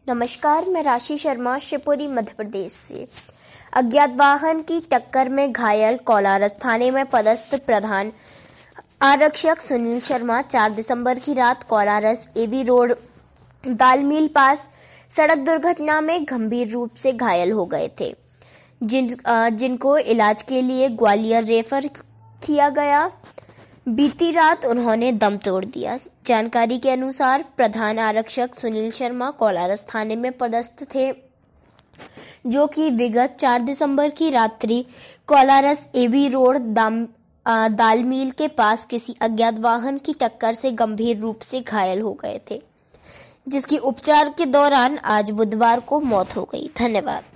नमस्कार, मैं राशि शर्मा शिवपुरी मध्य प्रदेश से। अज्ञात वाहन की टक्कर में घायल कोलारस थाने में पदस्थ प्रधान आरक्षक सुनील शर्मा 4 दिसंबर की रात कोलारस एवी रोड दाल मिल पास सड़क दुर्घटना में गंभीर रूप से घायल हो गए थे, जिनको इलाज के लिए ग्वालियर रेफर किया गया। बीती रात उन्होंने दम तोड़ दिया। जानकारी के अनुसार प्रधान आरक्षक सुनील शर्मा कोलारस थाने में पदस्थ थे, जो कि विगत 4 दिसंबर की रात्रि कोलारस एवी रोड दाल मिल के पास किसी अज्ञात वाहन की टक्कर से गंभीर रूप से घायल हो गए थे, जिसकी उपचार के दौरान आज बुधवार को मौत हो गई। धन्यवाद।